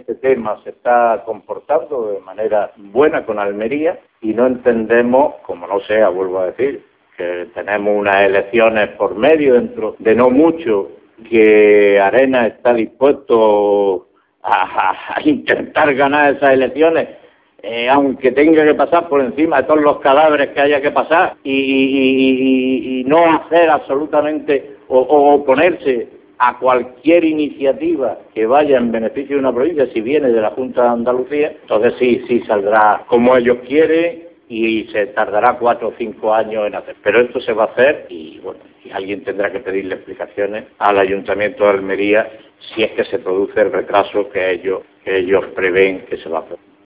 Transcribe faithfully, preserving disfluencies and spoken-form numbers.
este tema se está comportando de manera buena con Almería y no entendemos, como no sea, vuelvo a decir, que tenemos unas elecciones por medio dentro de no mucho, que Arenas está dispuesto a, a, a intentar ganar esas elecciones, eh, aunque tenga que pasar por encima de todos los cadáveres que haya que pasar y, y, y, y no hacer absolutamente o, o oponerse a cualquier iniciativa que vaya en beneficio de una provincia, si viene de la Junta de Andalucía, entonces sí, sí saldrá como ellos quieren y se tardará cuatro o cinco años en hacer. Pero esto se va a hacer y, bueno, y alguien tendrá que pedirle explicaciones al Ayuntamiento de Almería si es que se produce el retraso que ellos, que ellos prevén que se va a hacer.